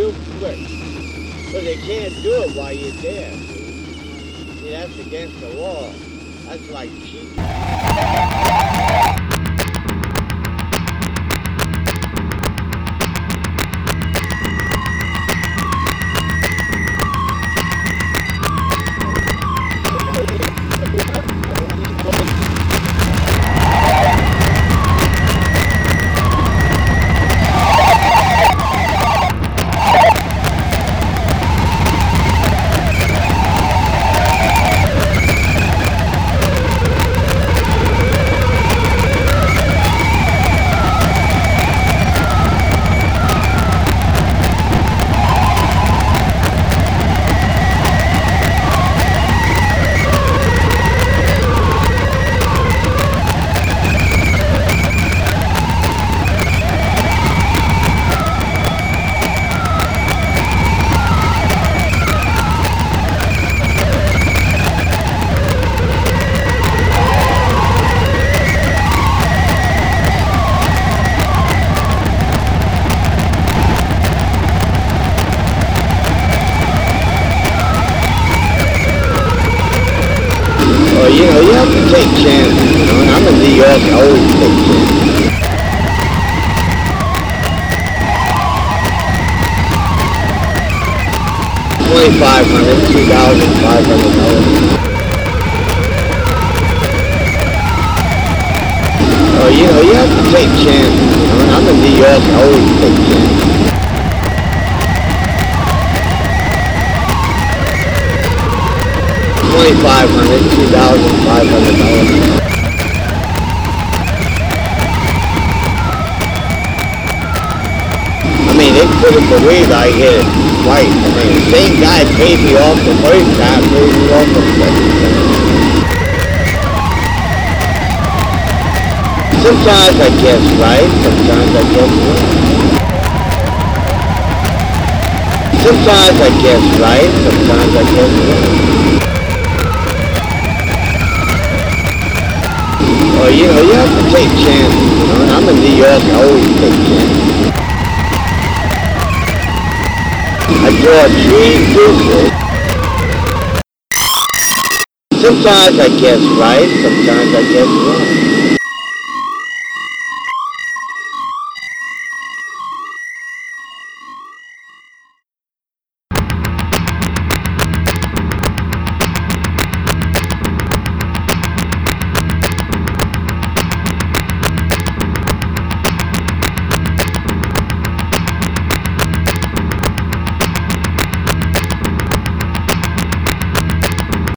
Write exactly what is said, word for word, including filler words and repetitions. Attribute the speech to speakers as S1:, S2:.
S1: real quick. But they can't do it while you're there. See, that's against the law. That's like cheating. Well, you know, you have to take chances, you know, and I'm in New York, I always take chances. twenty-five hundred, two thousand five hundred dollars. Well, you know, you have to take chances, you know, and I'm in New York, I always take chances. twenty-five hundred, two thousand five hundred dollars. I mean, it's pretty believe I hit it twice. I mean, the same guy paid me off the first time, paid me off the second time. Sometimes I guess right, sometimes I guess wrong. Sometimes I guess right, sometimes I guess wrong. Well, you know, you have to take chances, you know, and I'm in New York, I always take chances. I draw three deuces. Sometimes I guess right, sometimes I guess wrong.